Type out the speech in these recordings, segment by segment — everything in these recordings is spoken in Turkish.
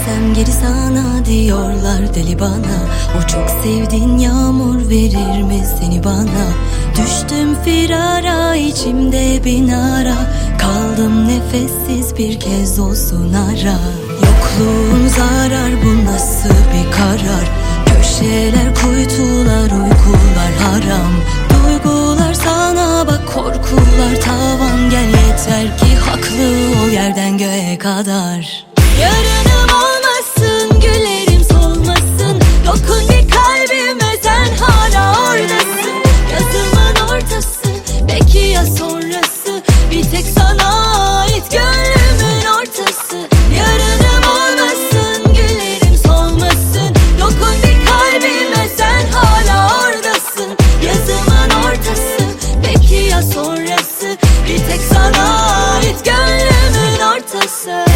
Dönsem geri sana diyorlar deli bana. O çok sevdiğin yağmur verir mi seni bana? Düştüm firara, içimde bin ara. Kaldım nefessiz, bir kez olsun ara. Yokluğun zarar, bu nasıl bir karar? Köşeler, kuytular, uykular haram. Duygular sana bak, korkular tavan. Gel yeter ki haklı ol, yerden göğe kadar. Yarınım olmasın, güllerim solmasın. Dokun bir kalbime, sen hala oradasın. Yazımın ortası, belki ya sonrası. Bir tek sana ait gönlümün ortası. Yarınım olmasın, güllerim solmasın. Dokun bir kalbime, sen hala oradasın. Yazımın ortası, belki ya sonrası. Bir tek sana ait gönlümün ortası.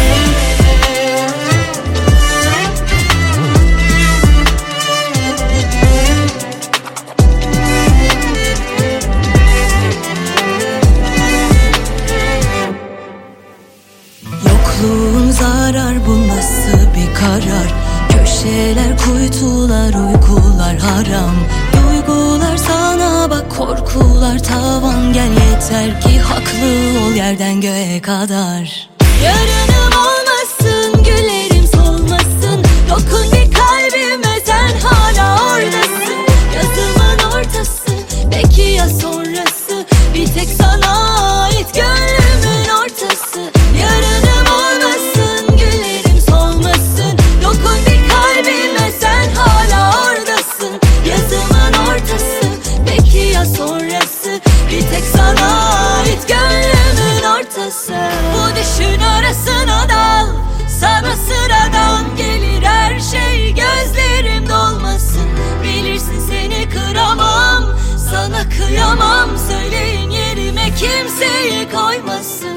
Yokluğun zarar, bu nasıl bir karar? Köşeler, kuytular, uykular haram. Duygular sana bak, korkular tavan. Gel yeter ki haklı ol, yerden göğe kadar. Yarınım olmasın, güllerim solmasın. Dokun bir kalbime, sen hala oradasın. Yazımın ortası, belki ya sonrası. Bir tek sana ait gönlümün ortası. Yarınım olmasın, güllerim solmasın. Dokun bir kalbime, sen hala oradasın. Yazımın ortası, belki ya sonrası. Bir tek sana ait gönlümün ortası. Bu düşün arasına dal, sana sıradan gelir her şey. Gözlerim dolmasın, bilirsin seni kıramam. Sana kıyamam, söyleyin yerime kimseyi koymasın.